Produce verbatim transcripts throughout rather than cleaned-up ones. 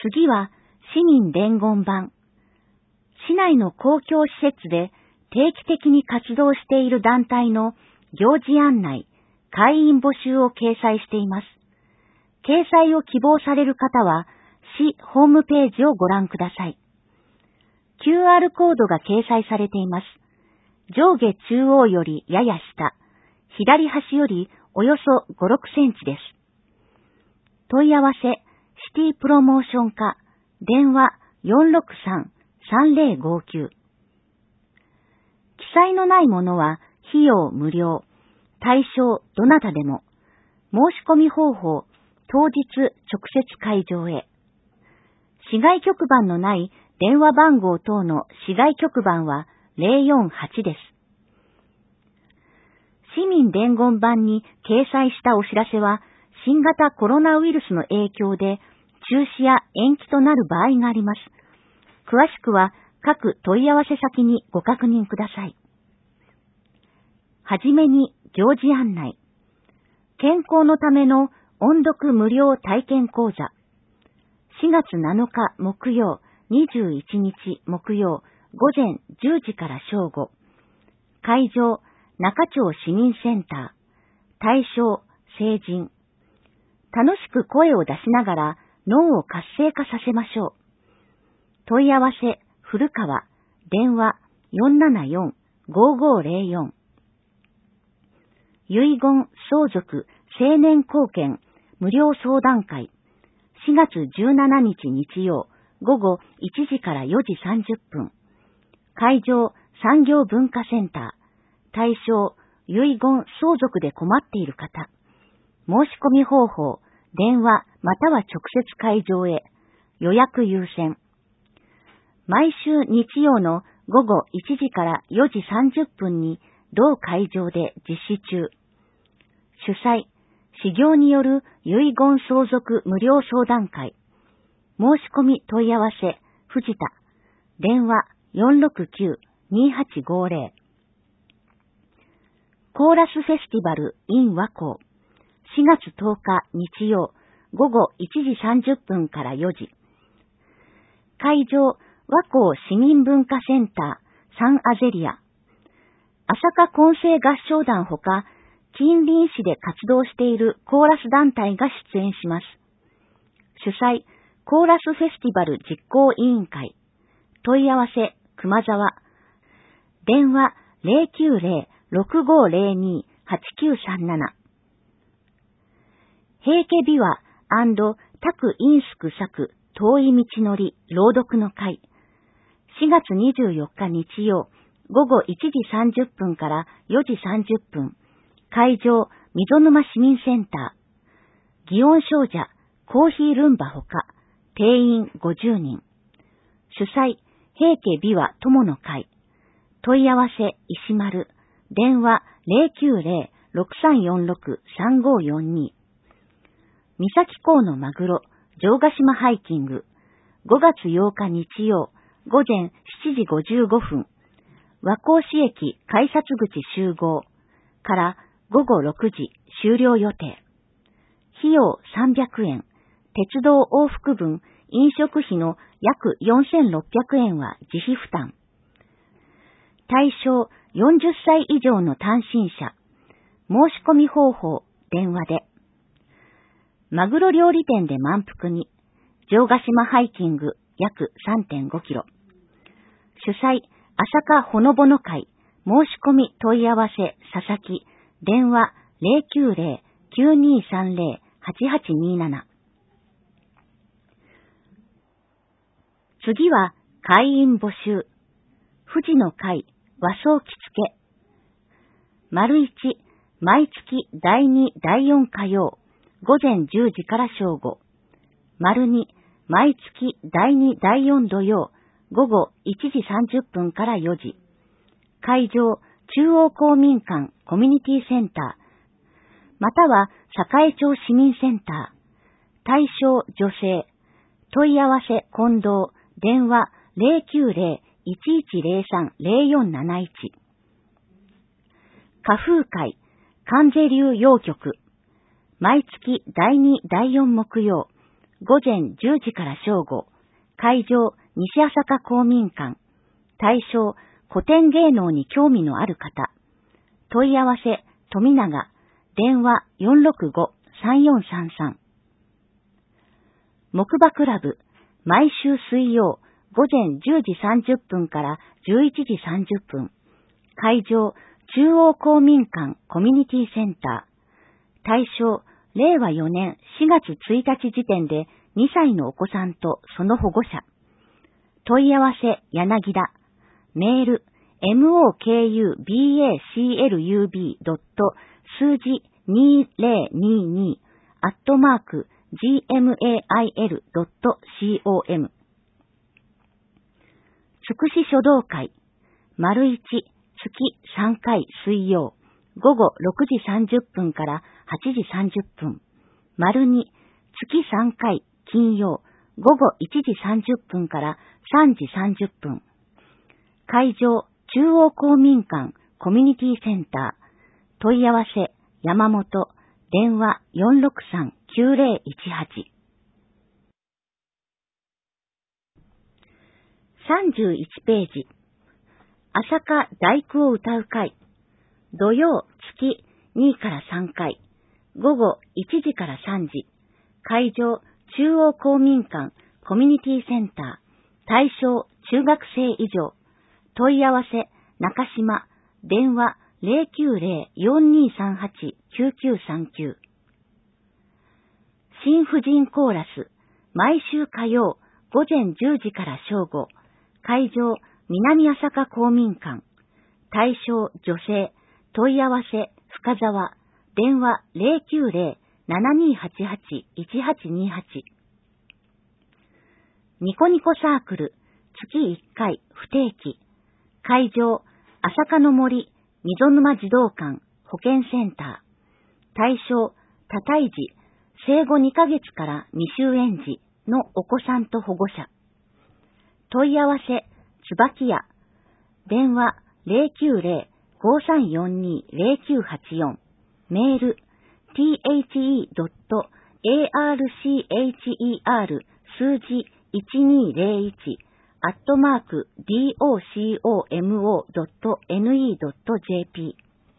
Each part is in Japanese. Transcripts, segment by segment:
次は市民伝言板。市内の公共施設で定期的に活動している団体の行事案内、会員募集を掲載しています。掲載を希望される方は、市ホームページをご覧ください。キューアール コードが掲載されています。上下中央よりやや下、左端よりおよそご、ろくセンチです。問い合わせ、シティプロモーション課、電話 よんろくさん さんぜろごきゅう。記載のないものは費用無料、対象どなたでも、申し込み方法、当日直接会場へ。市外局番のない電話番号等の市外局番はゼロよんはちです。市民伝言板に掲載したお知らせは、新型コロナウイルスの影響で中止や延期となる場合があります。詳しくは各問い合わせ先にご確認ください。はじめに行事案内。健康のための音読無料体験講座。しがつなのか木曜、にじゅういちにち木曜、ごぜんじゅうじから正午。会場、中町市民センター。対象、成人。楽しく声を出しながら脳を活性化させましょう。問い合わせ、古川、電話 よんななよん ごごゼロよん。遺言、相続、成年後見、無料相談会。しがつじゅうしちにち日曜、午後いちじからよじさんじゅっぷん。会場、産業文化センター。対象、遺言、相続で困っている方。申し込み方法、電話または直接会場へ。予約優先。毎週日曜の午後いちじからよじさんじゅっぷんに同会場で実施中。主催、始業による遺言相続無料相談会。申し込み問い合わせ、藤田。電話 よんろくきゅう にはちごゼロ。コーラスフェスティバル in 和光。しがつとおか日曜、午後いちじさんじゅっぷんからよじ。会場、和光市民文化センター、サンアゼリア。朝霞混声合唱団ほか、近隣市で活動しているコーラス団体が出演します。主催、コーラスフェスティバル実行委員会。問い合わせ、熊沢。電話 ゼロきゅうゼロ ろくごゼロに はちきゅうさんなな。平家琵琶拓飲食作遠い道のり朗読の会。しがつにじゅうよっか日曜、午後いちじさんじゅっぷんからよじさんじゅっぷん。会場、溝沼市民センター。祇園精舎、コーヒールンバほか、定員ごじゅうにん。主催、平家琵琶友の会。問い合わせ、石丸。電話、ゼロきゅうゼロ ろくさんよんろく さんごよんに。三崎港のマグロ、城ヶ島ハイキング。ごがつようか日曜、午前しちじごじゅうごふん。和光市駅改札口集合からごごろくじ終了予定。費用さんびゃくえん。鉄道往復分、飲食費の約よんせんろっぴゃくえんは自費負担。対象よんじゅっさい以上の単身者。申し込み方法、電話で。マグロ料理店で満腹に。城ヶ島ハイキング約 さんてんごキロ。主催、朝霞ほのぼの会。申し込み問い合わせ、佐々木。電話 ゼロきゅうゼロ きゅうにさんゼロ はちはちになな。次は、会員募集。富士の会、和装着付け。丸一、毎月だいに、だいよん火曜、午前じゅうじから正午。丸二、毎月だいに、だいよん土曜、午後いちじさんじゅっぷんからよじ。会場、中央公民館コミュニティセンター、または栄町市民センター。対象、女性。問い合わせ、近藤。電話、ゼロきゅうゼロ いちいちゼロさん ゼロよんなないち。花風会、関税流洋曲。毎月だいに、だいよん木曜、 午前じゅうじから正午、会場、西朝霞公民館。対象、古典芸能に興味のある方。問い合わせ、富永。電話 よんろくご さんよんさんさん。木馬クラブ、毎週水曜、午前じゅうじさんじゅっぷんからじゅういちじさんじゅっぷん。会場、中央公民館コミュニティセンター。対象、れいわよねんしがつついたち時点でにさいのお子さんとその保護者。問い合わせ、柳田。メール、モクバクルブ ドット数字にせんにじゅうにアットマーク ジーエムエーアイエル ドットコム。つくし書道会、丸一、月さんかい水曜、午後ろくじさんじゅっぷんからはちじさんじゅっぷん。丸二、月さんかい金曜、午後いちじさんじゅっぷんからさんじさんじゅっぷん。会場、中央公民館コミュニティセンター。問い合わせ、山本。電話 よんろくさん きゅうぜろいちはち。さんじゅういちページ。朝霞第九を歌う会。土曜、月にからさんかい。午後いちじからさんじ。会場、中央公民館コミュニティセンター。対象、中学生以上。問い合わせ、中島。電話 ゼロきゅうゼロ よんにさんはち きゅうきゅうさんきゅう。新婦人コーラス。毎週火曜、午前じゅうじから正午。会場、南朝霞公民館。対象、女性。問い合わせ、深沢。電話 ゼロきゅうゼロ ななにはちはち いちはちにはち。ニコニコサークル。月いっかい、不定期。会場、朝霞の森、溝沼児童館、保健センター。対象、多胎児、生後にかげつから未就園児のお子さんと保護者。問い合わせ、椿屋。電話、ゼロきゅうゼロ ごさんよんに ゼロきゅうはちよん。メール、ティーエイチイードットエーアールシーエイチイーアール 数字いちにゼロいちアットマーク ドコモ ドットネット ドット ジェーピ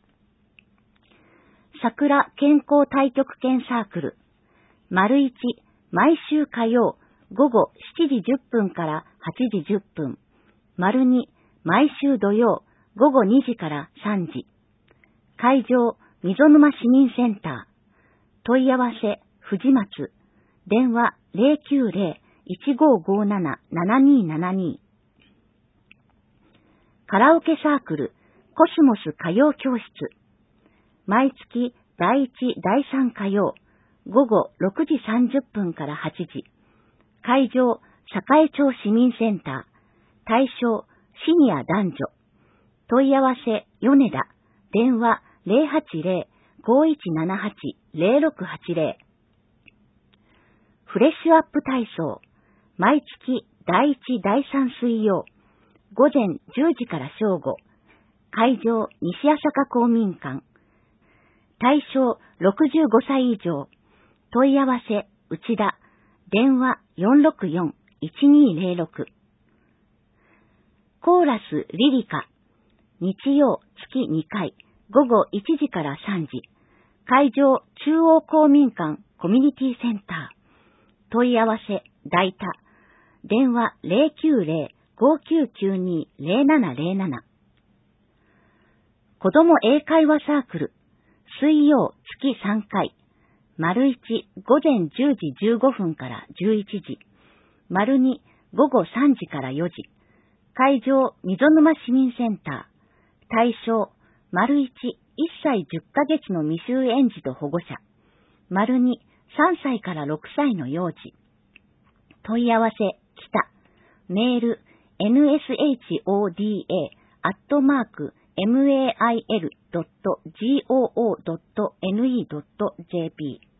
ー。桜健康太極拳サークル。丸一、毎週火曜、午後しちじじゅっぷんからはちじじゅっぷん。丸二、毎週土曜、午後にじからさんじ。会場、溝沼市民センター。問い合わせ、藤松。電話ゼロきゅうゼロ いちごごなな ななにななに。カラオケサークル、コスモス歌謡教室。毎月だいいち、だいさん火曜、午後ろくじさんじゅっぷんからはちじ。会場、栄町市民センター。対象、シニア男女。問い合わせ、米田。電話ゼロはちゼロ ごいちななはち ゼロろくはちゼロ。フレッシュアップ体操。毎月だいいち、だいさん水曜。午前じゅうじから正午。会場、西朝霞公民館。対象、ろくじゅうごさい以上。問い合わせ、内田。電話よんろくよん いちにゼロろく。コーラスリリカ。日曜、月にかい。午後いちじからさんじ。会場、中央公民館コミュニティセンター。問い合わせ、大田。電話ゼロきゅうゼロ ごきゅうきゅうに ゼロななゼロなな。子供英会話サークル。水曜、月さんかい。丸いち、午前じゅうじじゅうごふんからじゅういちじ。丸に、午後さんじからよじ。会場、溝沼市民センター。対象、丸いち、いっさいじゅっかげつの未就園児と保護者。丸に、さんさいからろくさいの幼児。問い合わせ、北。メール、エヌエスエイチオーディーエー アットマーク マイル ドット ゴー ドット ネット ドット ジェーピー。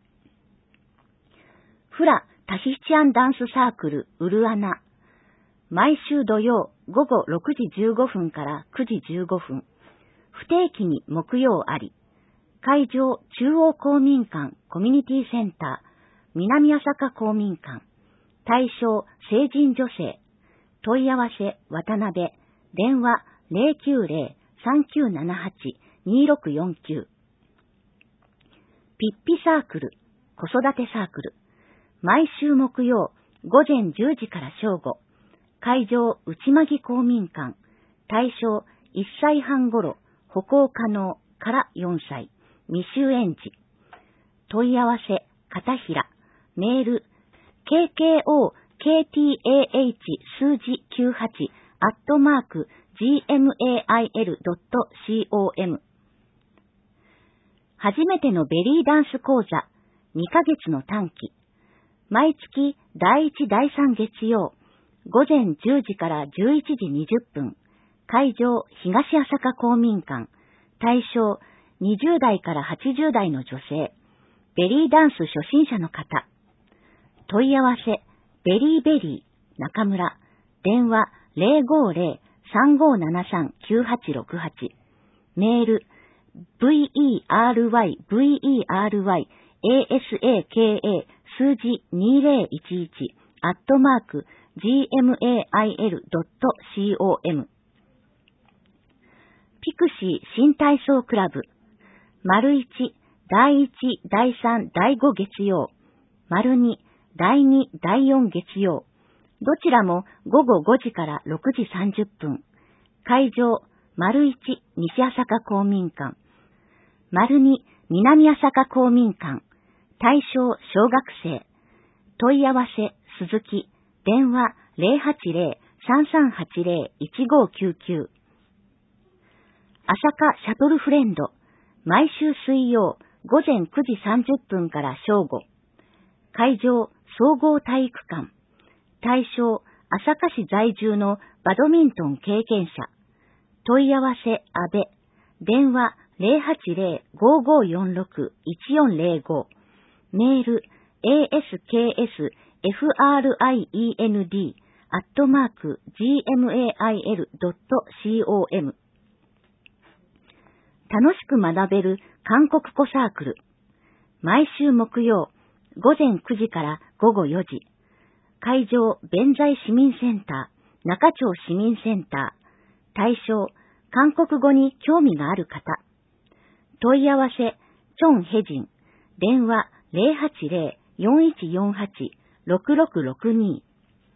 フラタヒチアンダンスサークルウルアナ。毎週土曜午後ろくじじゅうごふんからくじじゅうごふん。不定期に木曜あり。会場中央公民館コミュニティセンター。 南朝霞公民館。対象、成人女性。問い合わせ、渡辺。電話、ゼロきゅうゼロ さんきゅうななはち にろくよんきゅう。ピッピサークル、子育てサークル。毎週木曜、午前じゅうじから正午。会場、内間木公民館。対象、いっさいはん頃、歩行可能からよんさい。未就園児。問い合わせ、片平。メール、ケーケーオーケーティーエーエイチ 数字きゅうはちアットマーク ジーエムエーアイエルドットコム。初めてのベリーダンス講座、にかげつの短期。毎月だいいち、だいさん月曜、午前じゅうじからじゅういちじにじゅっぷん。会場、東朝霞公民館。対象、にじゅう代からはちじゅう代の女性。ベリーダンス初心者の方。問い合わせ、ベリーベリー、中村。電話、ゼロごゼロ さんごななさん きゅうはちろくはち。メール、ブイイーアールワイ ブイイーアールワイ エーエスエーケーエー 数字にゼロいちいちアットマーク ジーエムエーアイエルドットコム。ピクシー新体操クラブ。丸いち、だいいち、だいさん、だいご月曜。丸に、だいに、だいよん月曜。どちらも午後ごじからろくじさんじゅっぷん。会場、丸いち、西朝霞公民館。丸に、南朝霞公民館。対象、小学生。問い合わせ、鈴木。電話、ゼロはちゼロ さんさんはちゼロ いちごきゅうきゅう。朝霞シャトルフレンド。毎週水曜、午前くじさんじゅっぷんから正午。会場、総合体育館。対象、朝霞市在住のバドミントン経験者。問い合わせ、阿部。電話、ゼロはちゼロ ごごよんろく いちよんゼロご。メール、エーエスケーエスエフアールアイイーエヌディー アットマーク ジーエムエーアイエルドットコム。楽しく学べる韓国語サークル。毎週木曜、午前くじから午後よじ。会場、弁財市民センター、中町市民センター。対象、韓国語に興味がある方。問い合わせ、チョンヘジン。電話、ゼロはちゼロ よんいちよんはち ろくろくろくに。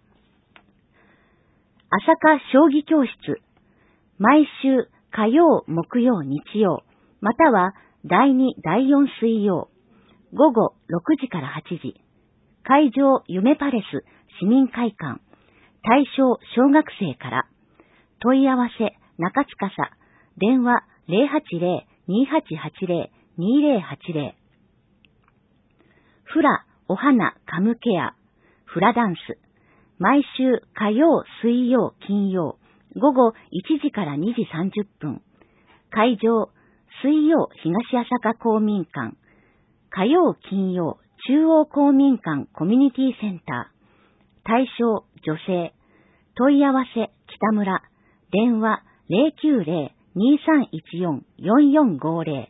朝霞将棋教室。毎週火曜、木曜、日曜、またはだいに、だいよん水曜。午後ろくじからはちじ。会場、夢パレス市民会館。対象、小学生から。問い合わせ、中司。電話、ゼロはちゼロ にはちはちゼロ にゼロはちゼロ。フラ、お花、カムケア。フラダンス。毎週火曜、水曜、金曜。午後いちじからにじさんじゅっぷん。会場、水曜、東朝霞公民館。火曜、金曜、中央公民館コミュニティセンター。対象、女性。問い合わせ、北村。電話、ゼロきゅうゼロ にさんいちよん よんよんごゼロ。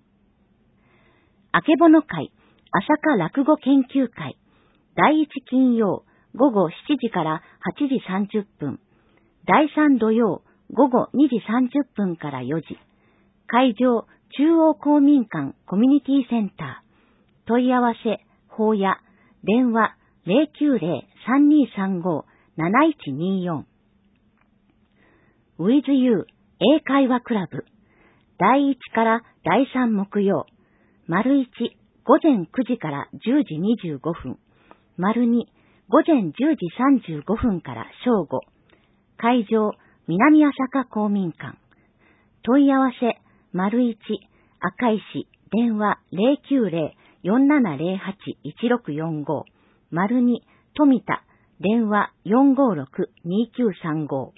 あけぼの会、朝霞落語研究会。だいいち金曜、午後しちじからはちじさんじゅっぷん。だいさん土曜、午後にじさんじゅっぷんからよじ。会場、中央公民館コミュニティセンター。問い合わせ、法屋。電話、ゼロきゅうゼロ さんにさんご なないちによん。with you 英会話クラブ。だいいちからだいさん木曜。丸いち、午前くじからじゅうじにじゅうごふん。丸に、午前じゅうじさんじゅうごふんから正午。会場、南朝霞公民館。問い合わせ、丸いち、赤石、電話ゼロきゅうゼロ よんななゼロはち いちろくよんご。丸に、富田、電話よんごろく にきゅうさんご。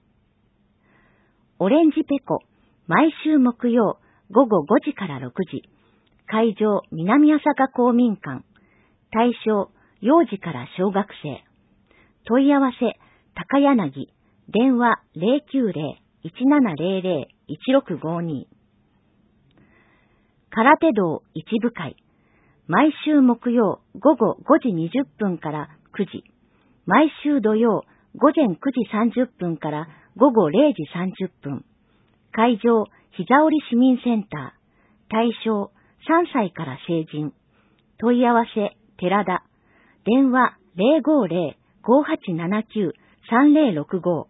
オレンジペコ、毎週木曜、午後ごじからろくじ。会場、南朝霞公民館。対象、幼児から小学生。問い合わせ、高柳、電話ゼロきゅうゼロ いちななゼロゼロ いちろくごに。空手道一部会。 毎週木曜午後ごじにじゅっぷんからくじ、毎週土曜午前くじさんじゅっぷんから午後れいじさんじゅっぷん。会場、膝折市民センター。対象、さんさいから成人。問い合わせ、寺田。電話、ゼロごゼロ ごはちななきゅう さんゼロろくご。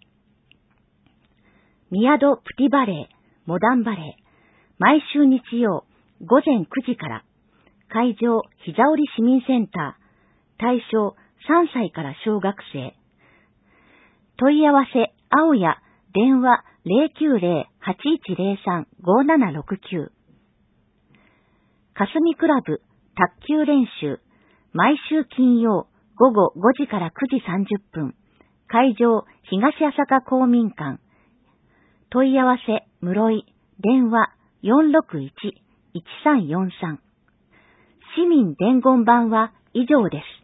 宮戸プティバレー、モダンバレー。毎週日曜、午前くじから。会場、膝折市民センター。対象、さんさいから小学生。問い合わせ、青や、電話、ゼロきゅうゼロ はちいちゼロさん ごななろくきゅう。霞クラブ、卓球練習。毎週金曜、午後ごじからくじさんじゅっぷん。会場、東朝霞公民館。問い合わせ、室井。電話、よんろくいち いちさんよんさん。市民伝言板は以上です。